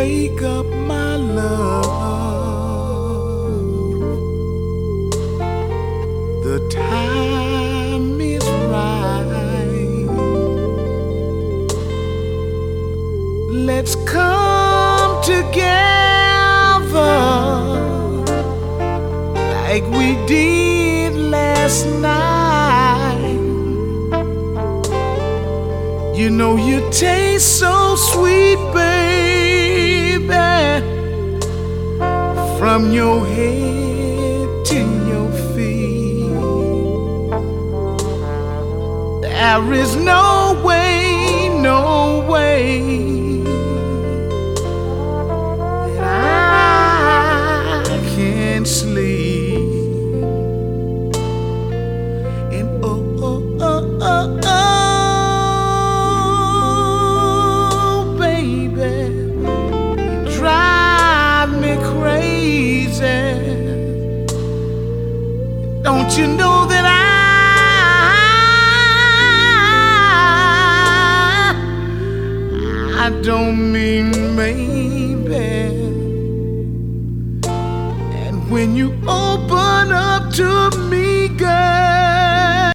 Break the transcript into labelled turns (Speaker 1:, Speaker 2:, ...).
Speaker 1: wake up, my love. The time is right. Let's come together like we did last night. You know you taste so sweet, baby, from your head to your feet. There is no way that I can sleep. And baby, you drive me crazy. Don't you know that I don't mean maybe. And when you